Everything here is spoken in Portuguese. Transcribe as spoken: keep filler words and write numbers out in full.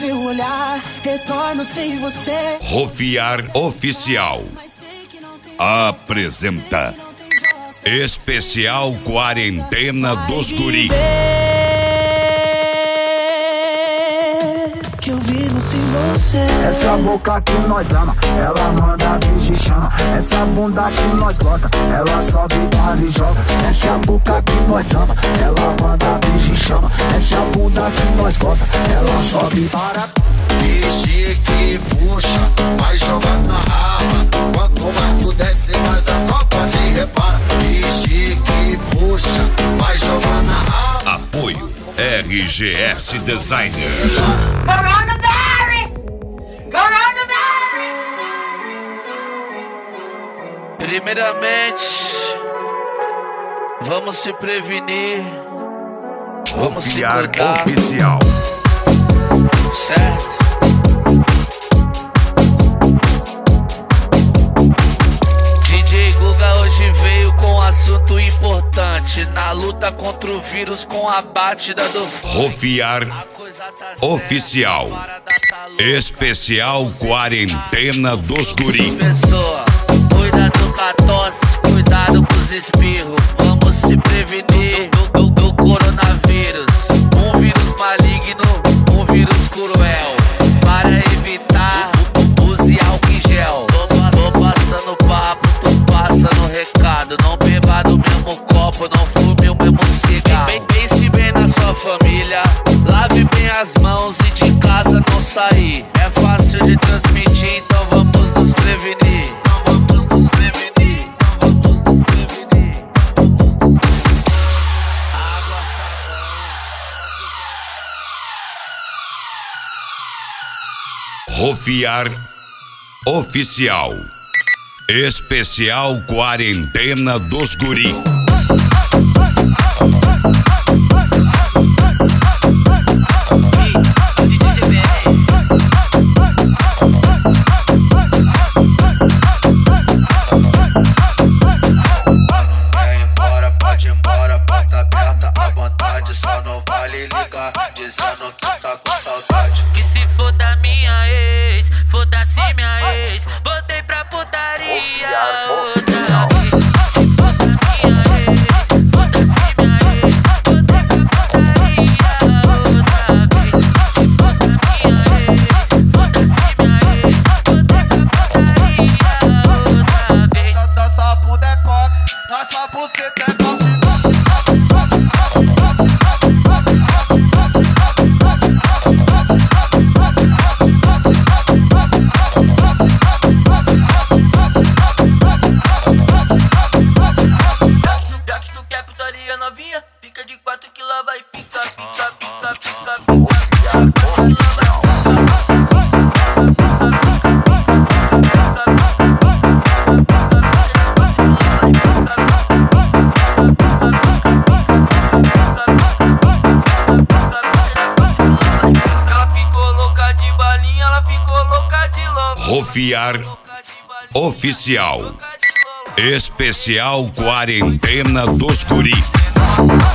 seu olhar, retorno sem você. Rofiar Oficial apresenta Especial Quarentena dos Guri. Que eu vivo sem você. Essa boca que nós ama, ela manda beijo e chama. Essa bunda que nós gosta, ela sobe, para e joga. Essa boca que nós ama, ela manda beijo e chama. Essa bunda que nós gosta, ela sobe, para. Vixe que puxa, vai jogando na raba. Quanto mais tu desce, mais a tropa te repara. Vixe que puxa, vai jogando na raba. Apoio R G S Designer. Coronavirus! Coronavirus! Primeiramente, vamos se prevenir. Vamos se cuidar. Oficial. Certo? D J Guga hoje veio com um assunto importante. Na luta contra o vírus com a batida do Rofiar Oficial Especial Quarentena dos Guri. Pessoa, cuidado com a tosse, cuidado com os espirros. Vamos se prevenir do, do, do coronavírus. Um vírus maligno, um vírus cruel. Para evitar, use álcool em gel. Tô, tô passando papo, tô passando recado. Não beba do mesmo copo, não fume o mesmo cigarro. Pense bem na sua família, lave bem as mãos e de casa não sair. É fácil de transmitir, então vamos nos prevenir. Então vamos nos prevenir. Então vamos nos prevenir. Água, sabão. Rofiar Oficial Especial Quarentena dos Guri. Vai embora, pode ir embora, porta aberta à vontade. Só não vale ligar, dizendo que tá com saudade. Que se foda minha ex, foda-se minha ex, botei pra putaria outra vez. Se foda minha ex, foda-se minha ex, botei pra putaria outra vez. Se foda minha ex, foda-se minha ex, botei pra putaria outra vez. Nossa bunda é coque, nossa buceta é coque. Já que tu quer putaria novinha, fica de quatro que lá vai pica, pica, pica, pica, pica. Ela ficou louca de balinha, ela ficou louca de louco. Rofiar Oficial Especial Quarentena dos Guri.